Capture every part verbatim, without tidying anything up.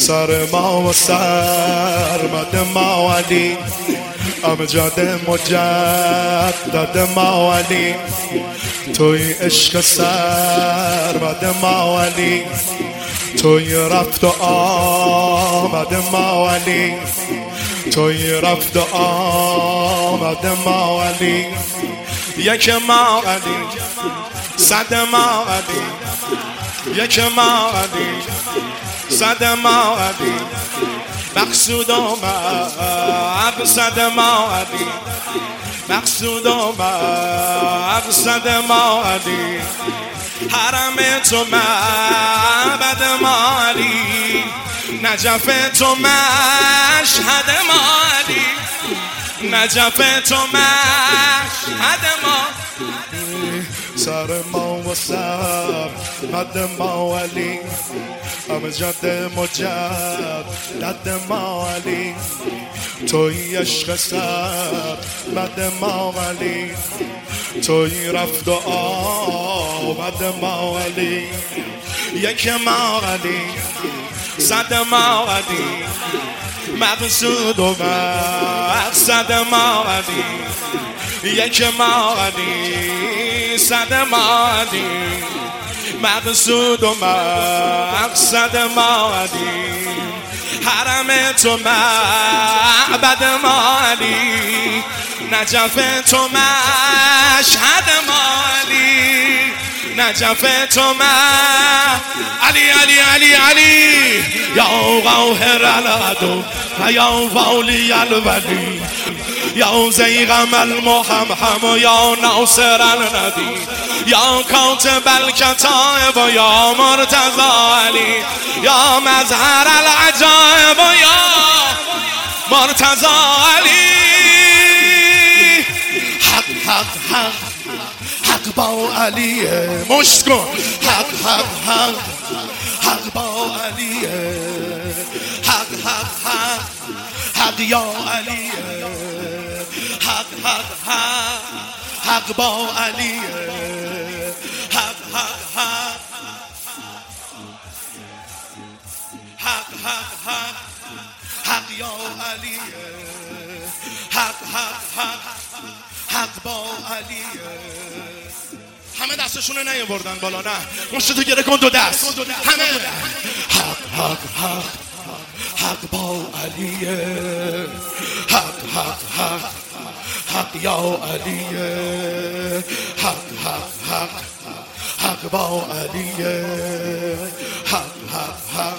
سر ما و سرمد ما علی، امجد مجدد ما علی، توی عشق سرمد ما علی، توی رفت و آمد ما علی، توی رفت و آمد ما علی، یک ما علی، صد ما علی، یک ما علی، صد ما علی، مقصود و مقصد ما علی، مقصود و مقصد ما علی، حرم تو معبد ما علی، نجف تو مشهد ما علی، نجف تو مشهد ما، سر ما و سر مد ما علی، امجد مجدد ما علی، توی عشق سر مد ما علی، توی رفت و آمد ما علی، یک ما علی، صد ما علی، مقصود و مقصد ما علی، یک ما علی، صد ما علی، مقصود و مقصد ما علی، حرم تو معبد ما علی، نجف تو مشهد ما علی، نجف تو ما علی علی علی علی، یا قاهر العدو یا والی الولی، یا زیغم المحمحم یا ناصر الندی، یا کاتب الکتائب یا مرتضی علی، یا مظهر العجائب یا مرتضی علی، حق حق حق حق با علی، مشت کن حق حق حق حق با علی، حق حق حق حق یا علی، حق حق حق حق با علی، حق حق حق حق حق حق حق یا علی، حق حق حق حق با علی. همه دستشون رو نیاوردن بالا، نه مشتتو گره کن دو دست همه، حق حق حق حق با علی، حق حق حق حق یا علی، حق حق حق حق با علی، حق حق حق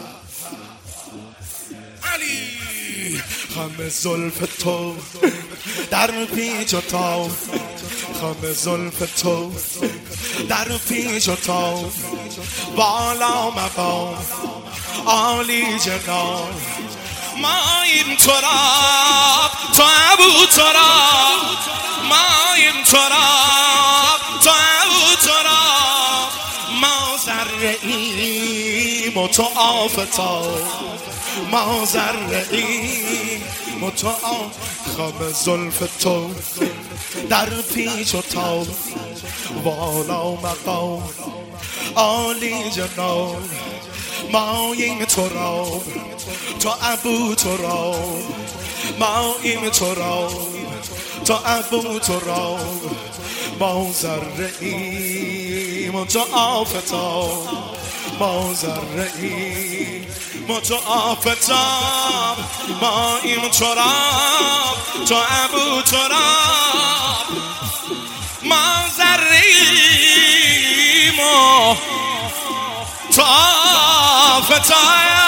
علی، خم زلف تو در پیچ و تاب، خم زلف تو در پیچ و تاب، بالا مقام عالی جناب، ما این تراب تو ابو تراب، ما این تراب تو ابو تراب، ما ذره ایم و تو آفتاب، ما ذره ایم و تو آفتاب، خم زلف تو در پیچ و تاب، والا مقام عالی جناب، ما این تراب تو ابو تراب، ما این تراب تو ابو تراب، ما ذره ایم و تو آفتاب، ما ذره ایم و تو آفتاب، ما این تراب تو ابو تراب، ما ذره ایم و تو آفتاب،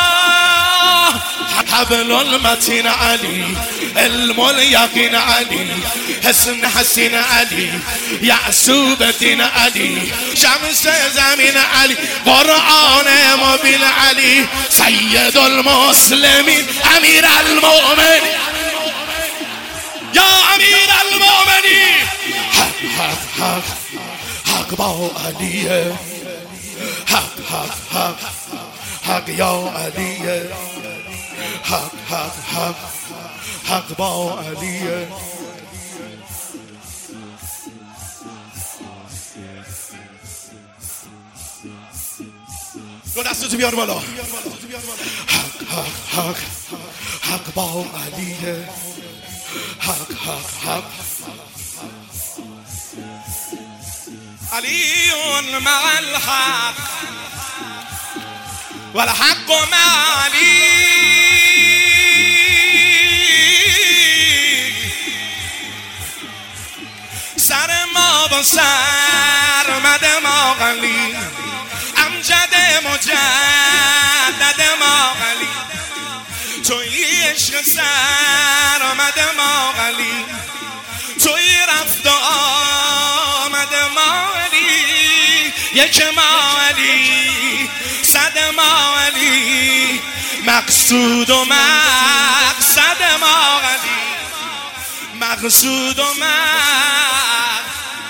حبل المتین علی، علم الیقین علی، حسن حسین علی، یعصوب دین علی، شمس زمین علی، قرآن مبین علی، سید المسلمین، امیر المؤمنین، یا امیر المؤمنین، حق حق حق حق با علی، حق حق حق حق یا علی، حق حق حق حق با علی. دو دستتو بیار بالا. حق حق حق حق با علیه حق حق حق علی مع الحق والحق مع علی سر ما با سر مد ما علی امجد مجدد ما علی توی عشق سر آمد ما علی توی رفت و آمد ما علی یک ما علی صد ما علی مقصود و مقصد ما علی مقصود و مقصد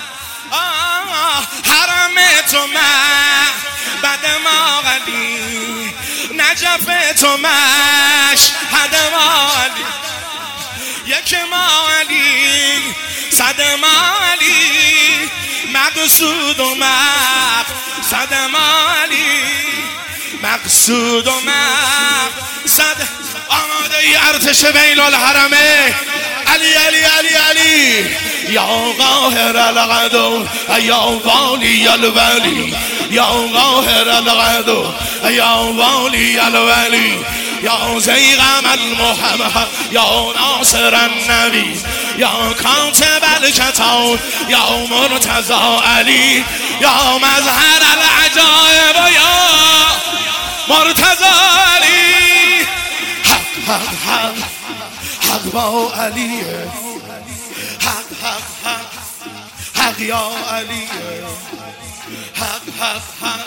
حرم تو بعد ما علی نجف تو مشهد ما علی یک ما علی صد ما علی مقصود و مقصد ما علی مقصود و مقصد آماده ای ارتش بین الحرمه علی علی علی علی یا قاهر العدو یا والی الولی یا قاهر العدو یا والی الولی یا زیغم المحمد یا ناصر النبی یا کاتب الکتاب یا مرتضی علی یا مظهر العجائب یا مرتضی علی حق حق حق حق با علی حق حق حق حق یا علی حق حق حق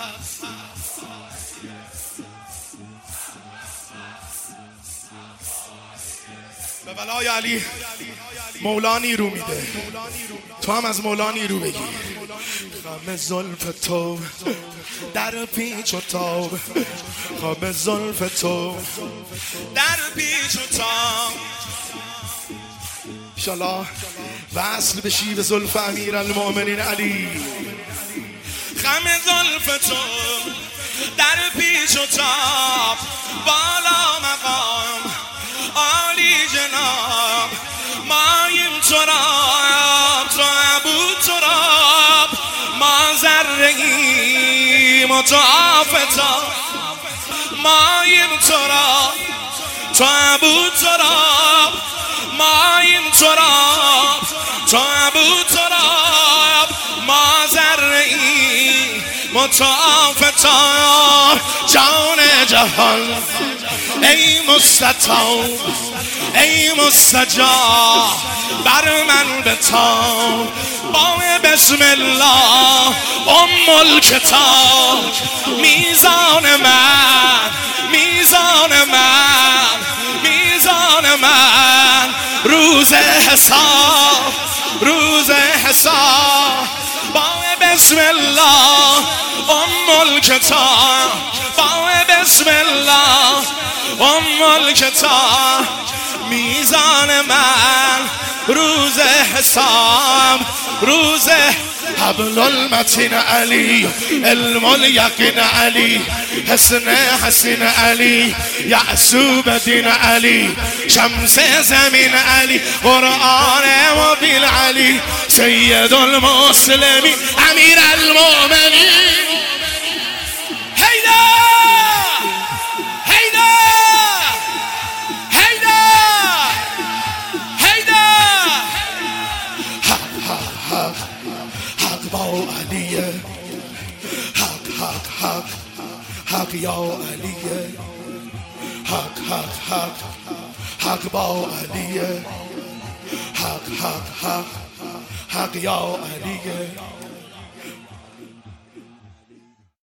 به ولای علی مولانی رو میده تو هم از مولانی رو بگی خم زلف تو در پیچ و تاب خم زلف تو در پیچ و تاب انشالله وصل بشی به زلف امیر المؤمنین علی خم زلف تو در پیچ و تاب بالا مقام عالی جناب مایم تراب تو ابو تراب ما ذره‌ایم و تو آفتاب مایم تراب تو ابو تراب مایم تراب تو ابو تراب ما ذره‌ایم و تو آفتاب جان جهان ای مستطاب ای مستجاب بر من بتاب با بسم الله ام الکتاب میزان من میزان من میزان من روز حساب روز حساب با بسم الله ام الکتاب با بسم الله ام الکتاب میزان من روز حساب روز حبل المتین علی علم الیقین علی حسن حسین علی یعصوب دین علی شمس زمین علی قرآن مبین علی سید المسلمین امیر المؤمنین حق حق یا علیه حق حق حق حق با علیه حق حق حق حق یا علیه